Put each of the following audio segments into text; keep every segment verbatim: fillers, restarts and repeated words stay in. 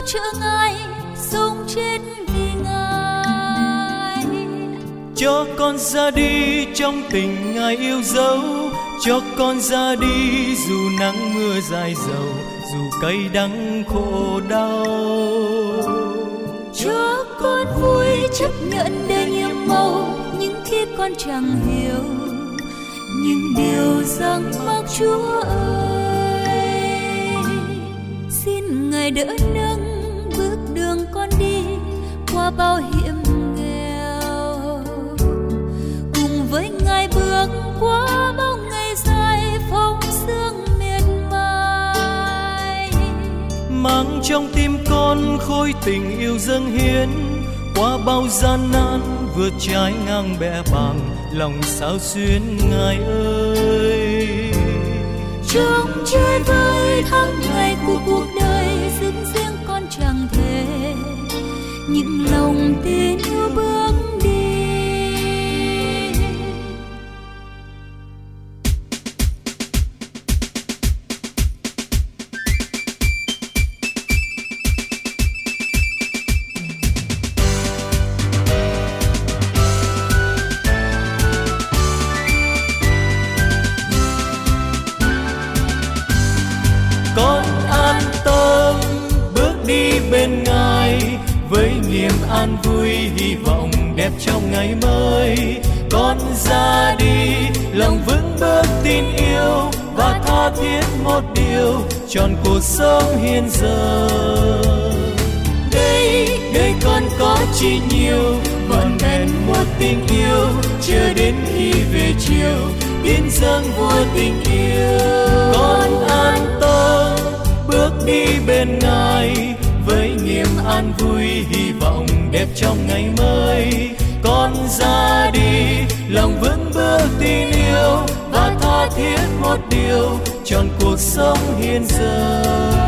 trợ Ngài, sống chết vì Ngài. Cho con ra đi trong tình Ngài yêu dấu, cho con ra đi dù nắng mưa dài dầu, dù cay đắng khổ đau. Cho con vui chấp nhận đời nhiệm màu, những khi con chẳng hiểu những điều rằng mắc Chúa ơi. Xin Ngài đỡ nâng bước đường con đi qua bao hiểm nghèo, cùng với Ngài bước qua bao ngày dài phong sương miệt mài. Mang trong tim con khối tình yêu dâng hiến, qua bao gian nan vượt trái ngang bẽ bàng, lòng sao xuyến Ngài ơi. Trong chơi vơi tháng ngày của cuộc đời, dưng riêng con chẳng thể những lòng tin yêu bước đi. Con an tâm bước đi bên Ngài, với niềm an vui hy vọng đẹp trong ngày mới. Con ra đi lòng vững bước tin yêu, và tha thiết một điều trọn cuộc sống hiện giờ. Đây đời con có chi nhiều, vỏn vẹn một tình yêu, chờ đến khi về chiều tiến dâng vua tình yêu. Con an tâm bước đi bên Ngài, với niềm an vui hy vọng đẹp trong ngày mới. Con ra đi lòng vững bước tin yêu, và tha thiết một điều trọn cuộc sống hiện giờ.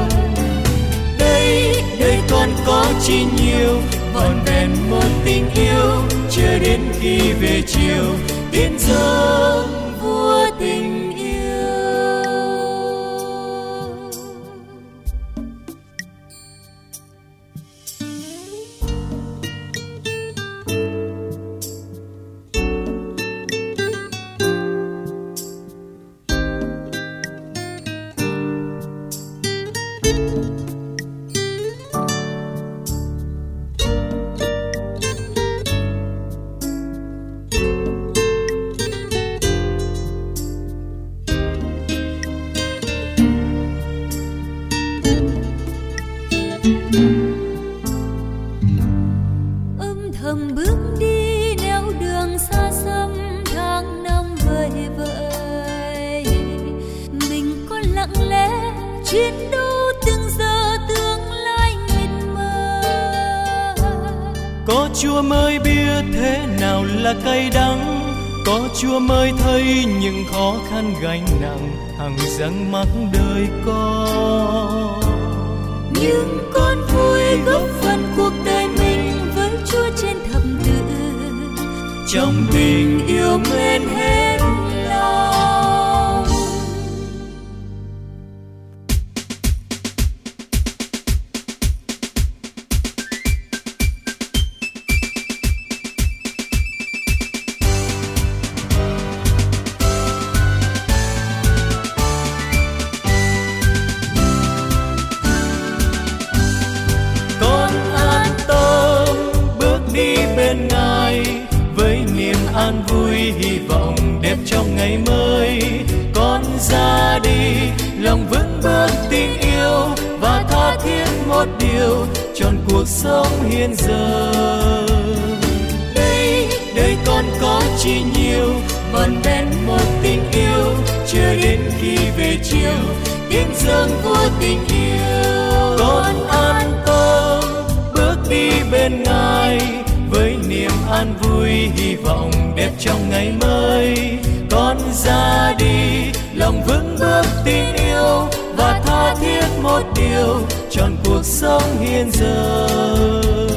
Đây đời con có chi nhiều, vỏn vẹn một tình yêu, chờ đến khi về chiều tiến dâng vua tình yêu. Âm thầm bước đi nẻo đường xa xăm, tháng năm vơi vợi. Mình có lặng lẽ chiến đấu từng giờ tương lai mịt mờ. Có Chúa mới biết thế nào là cay đắng, có Chúa mới thấy những khó khăn gánh nặng hằng răng mắc đời con. Nhưng con vui góp phần cuộc đời mình với Chúa trên thập tự, Trong tình yêu mến hết lòng. an vui hy vọng đẹp trong ngày mới. Con ra đi lòng vững bước tin yêu và tha thiết một điều trọn cuộc sống hiện giờ. Đây đời con có chi nhiều vòn vẹn một tình yêu, chờ đến khi về chiều tiếng dâng vua tình yêu. Con an tâm bước đi bên Ngài với niềm an vui hy vọng đẹp trong ngày mới. Con ra đi lòng vững bước tin yêu và tha thiết một điều trọn cuộc sống hiện giờ.